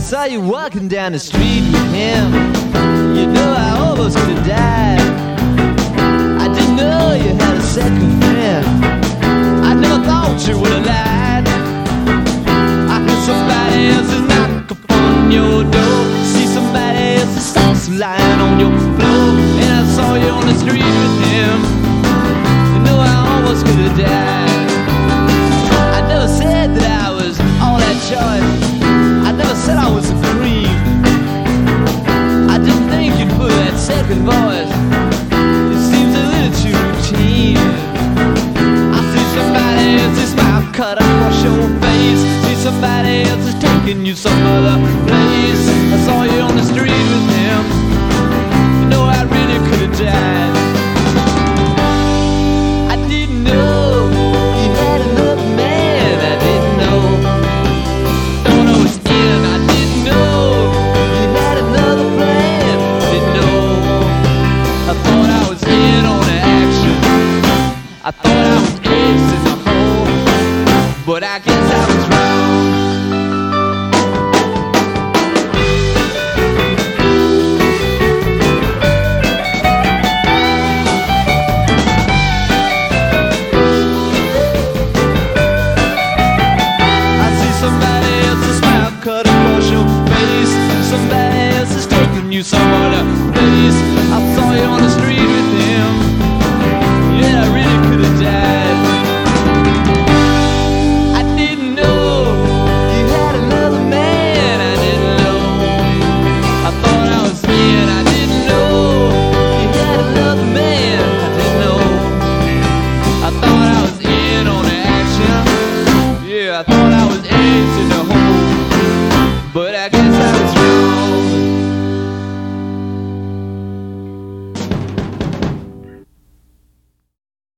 saw you walking down the street with him. You know I almost could have died. I didn't know you had a second friend. I never thought you would have lied. I heard somebody else's knock upon your door. See somebody else's socks lying on your floor. And I saw you on the street with him. You know I almost could have died. I never said that I was all that choice. I never said I was a creep. I didn't think you'd put that second voice. It seems a little too routine. I see somebody else's mouth cut across your face. See somebody else is taking you some other place. I saw you on the street with him. You know I really could have died. I didn't know you had another man. I didn't know. Don't know it's in. I didn't know you had another plan. Didn't know. I thought I was in on the action. I thought I was ace in the hole, but I guess I was wrong. I see somebody